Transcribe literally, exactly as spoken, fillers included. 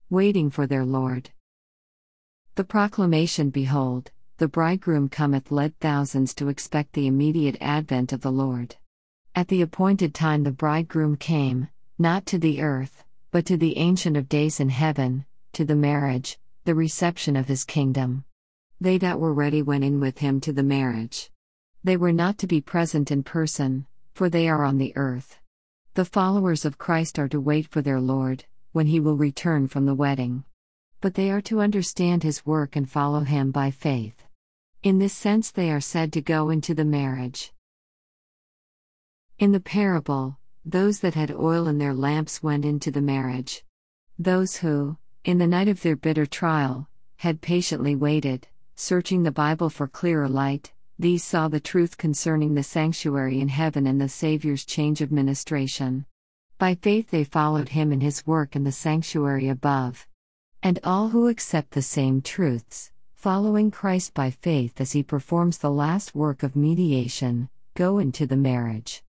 waiting for their Lord. The proclamation, "Behold, the bridegroom cometh," led thousands to expect the immediate advent of the Lord. At the appointed time the bridegroom came, not to the earth, but to the Ancient of Days in heaven, to the marriage, the reception of his kingdom. They that were ready went in with him to the marriage. They were not to be present in person, for they are on the earth. The followers of Christ are to wait for their Lord, when he will return from the wedding. But they are to understand his work and follow him by faith. In this sense they are said to go into the marriage. In the parable, those that had oil in their lamps went into the marriage. Those who, in the night of their bitter trial, had patiently waited, searching the Bible for clearer light, these saw the truth concerning the sanctuary in heaven and the Saviour's change of ministration. By faith they followed him in his work in the sanctuary above. And all who accept the same truths, following Christ by faith as he performs the last work of mediation, go into the marriage.